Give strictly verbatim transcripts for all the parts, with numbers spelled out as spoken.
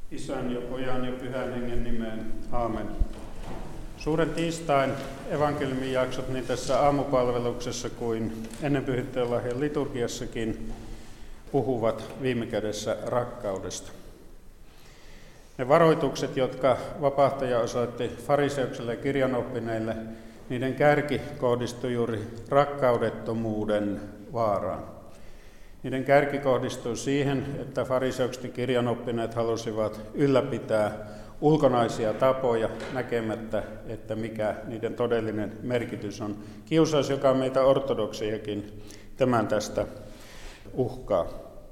Isän ja Pojan ja Pyhän Hengen nimeen. Aamen. Suuren tiistain evankeliumin jaksot niin tässä aamupalveluksessa kuin ennen pyhitteen lahjan liturgiassakin puhuvat viime kädessä rakkaudesta. Ne varoitukset, jotka vapahtaja osoitti fariseukselle ja kirjanoppineille, niiden kärki kohdistui juuri rakkaudettomuuden vaaraan. Niiden kärki kohdistui siihen, että fariseukset ja kirjanoppineet halusivat ylläpitää ulkonaisia tapoja näkemättä, että mikä niiden todellinen merkitys on. Kiusaus, joka meitä ortodoksiakin tämän tästä uhkaa.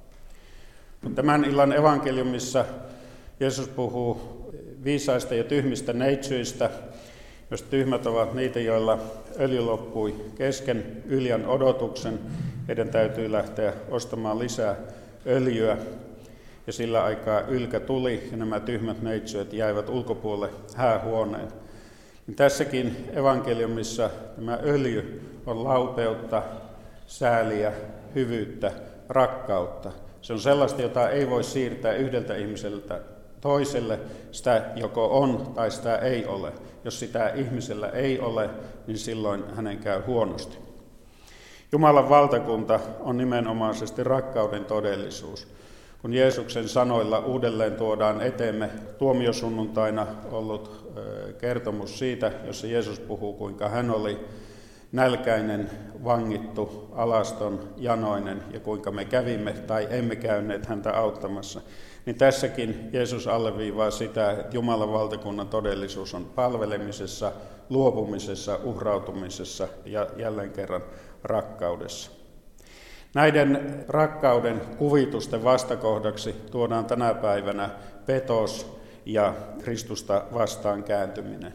Tämän illan evankeliumissa Jeesus puhuu viisaista ja tyhmistä neitsyistä, jos tyhmät ovat niitä, joilla öljy loppui kesken yljän odotuksen. Heidän täytyy lähteä ostamaan lisää öljyä, ja sillä aikaa ylkä tuli, ja nämä tyhmät neitsyöt jäivät ulkopuolelle häähuoneen. Tässäkin evankeliumissa tämä öljy on laupeutta, sääliä, hyvyyttä, rakkautta. Se on sellaista, jota ei voi siirtää yhdeltä ihmiseltä toiselle. Sitä joko on tai sitä ei ole. Jos sitä ihmisellä ei ole, niin silloin hänen käy huonosti. Jumalan valtakunta on nimenomaisesti rakkauden todellisuus. Kun Jeesuksen sanoilla uudelleen tuodaan eteemme tuomiosunnuntaina ollut kertomus siitä, jossa Jeesus puhuu, kuinka hän oli nälkäinen, vangittu, alaston, janoinen ja kuinka me kävimme tai emme käyneet häntä auttamassa, niin tässäkin Jeesus alleviivaa sitä, että Jumalan valtakunnan todellisuus on palvelemisessa, luopumisessa, uhrautumisessa ja jälleen kerran rakkaudessa. Näiden rakkauden kuvitusten vastakohdaksi tuodaan tänä päivänä petos ja Kristusta vastaan kääntyminen.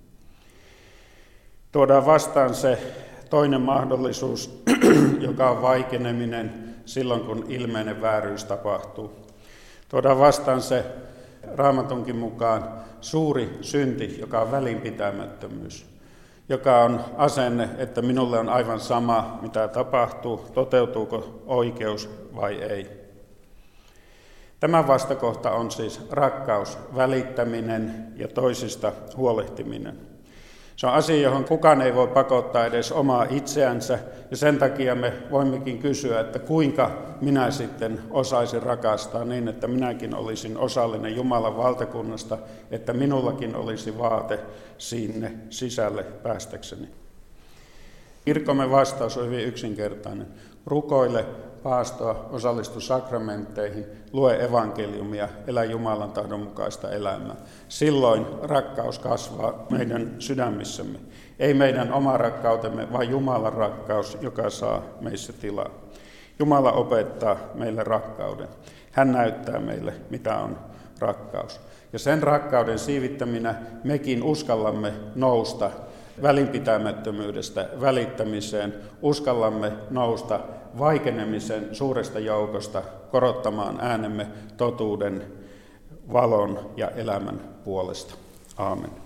Tuodaan vastaan se toinen mahdollisuus, joka on vaikeneminen silloin, kun ilmeinen vääryys tapahtuu. Tuodaan vastaan se Raamatunkin mukaan suuri synti, joka on välinpitämättömyys, joka on asenne, että minulle on aivan sama, mitä tapahtuu, toteutuuko oikeus vai ei. Tämä vastakohta on siis rakkaus, välittäminen ja toisista huolehtiminen. Se on asia, johon kukaan ei voi pakottaa edes omaa itseänsä, ja sen takia me voimmekin kysyä, että kuinka minä sitten osaisin rakastaa niin, että minäkin olisin osallinen Jumalan valtakunnasta, että minullakin olisi vaate sinne sisälle päästäkseni. Kirkkomme vastaus on hyvin yksinkertainen. Rukoile paastoa, osallistu sakramentteihin, lue evankeliumia, elä Jumalan tahdon mukaista elämää. Silloin rakkaus kasvaa meidän sydämissämme. Ei meidän oma rakkautemme, vaan Jumalan rakkaus, joka saa meissä tilaa. Jumala opettaa meille rakkauden. Hän näyttää meille, mitä on rakkaus. Ja sen rakkauden siivittäminä mekin uskallamme nousta välinpitämättömyydestä välittämiseen, uskallamme nousta vaikenemisen suuresta joukosta korottamaan äänemme totuuden, valon ja elämän puolesta. Aamen.